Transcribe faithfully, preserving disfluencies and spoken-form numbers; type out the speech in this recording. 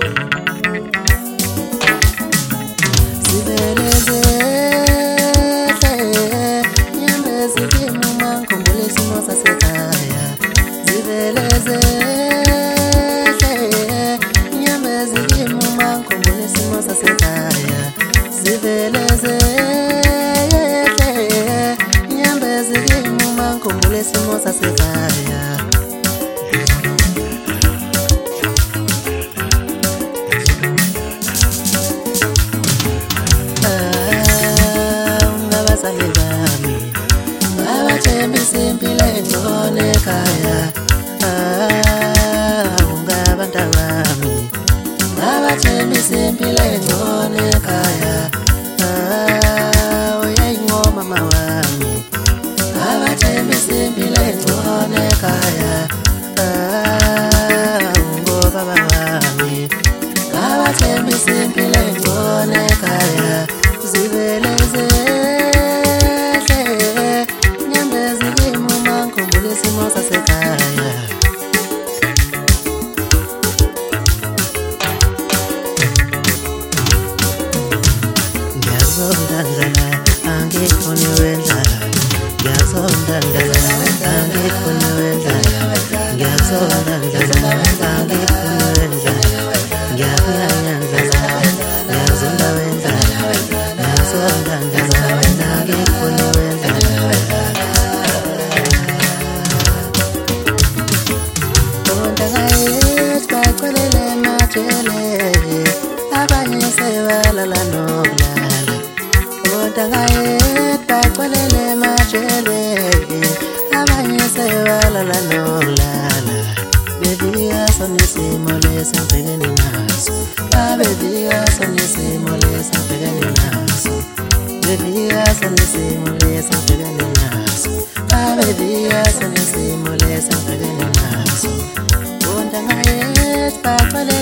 Ziveleze nyembezi kimuma ngikhumbula isimo sasekhaya. Ziveleze nyembezi kimuma ngikhumbula isimo sasekhaya. Ziveleze nyembezi kimuma ngikhumbula isimo sasekhaya. Impilo engcono ekhaya, ungabanta bami. Ngabathembisa impilo engcono ekhaya, uyayingoma mama wami. Ngabathembisa impilo engcono ekhaya, ungobaba wami. Ngabathembisa impilo engcono ekhaya. Ziveleze isimo sasekhaya. Ngiyazonda ndlela angifuni wendlala. Ngiyazonda ndlela angifuni wendlala. Ngiyazonda ndlela angifuni wendlala. Ngiyakuyanya ndlela ngiyazonda wendlala. Ngiyazonda ndlela angifuni wendlala. Abanye sebalala nokulala. Odangayet bakwelele majele. Abanye sebalala nokulala. Bebika sonisimo lesabhekene naso. Babebika sonisimo lesabhekene naso. Bebika sonisimo lesabhekene naso. Babebika sonisimo lesabhekene naso. Odangayet bakwelele